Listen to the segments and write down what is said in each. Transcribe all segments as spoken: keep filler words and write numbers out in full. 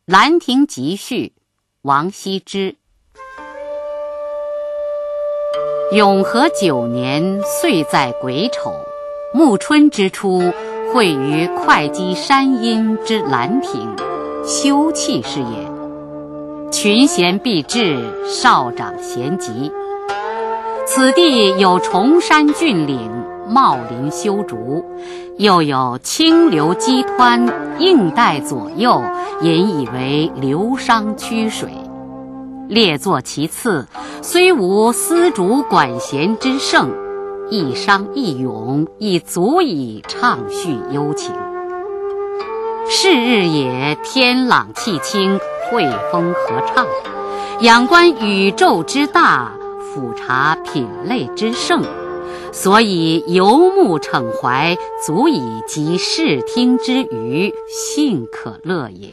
兰亭集序，王羲之。永和九年，岁在癸丑，暮春之初，会于会稽山阴之兰亭，休憩是也。群贤毕至，少长咸集。此地有崇山峻岭，茂林修竹，又有清流激湍，映带左右，引以为流觞曲水。列坐其次，虽无丝竹管弦之盛，一觞一咏，亦足以畅叙幽情。是日也，天朗气清，惠风和畅，仰观宇宙之大，俯察品类之盛，所以游目骋怀，足以及视听之娱，幸可乐也。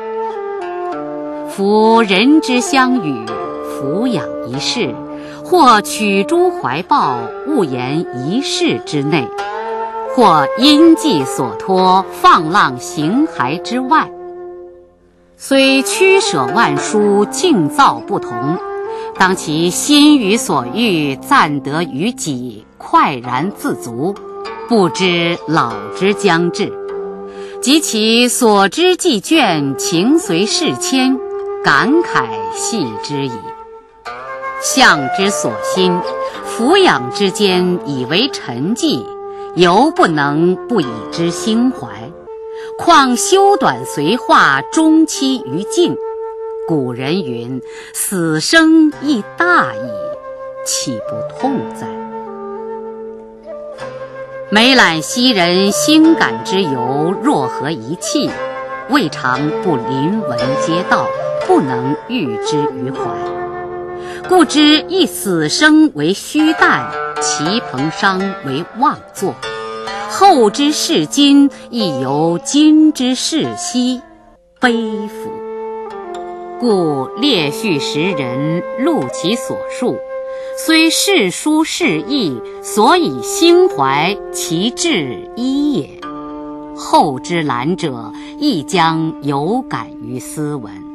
夫人之相与，俯仰一世，或取诸怀抱，悟言一世之内，或因寄所托，放浪形骸之外。虽曲舍万殊，境造不同，当其心于所欲，暂得于己，快然自足，不知老之将至。及其所知既倦，情随事迁，感慨系之矣。向之所欣，俯仰之间，以为沉寂，犹不能不以之心怀。况修短随化，终期于尽。古人云：死生亦大矣，岂不痛哉？每览昔人心感之由，若合一气，未尝不临文皆道，不能喻之于怀。故知一死生为虚诞，其彭殇为妄作。后之视今，亦犹今之视昔，悲夫！故列叙时人，录其所述，虽世殊世异，所以心怀，其志一也。后之览者，亦将有感于斯文。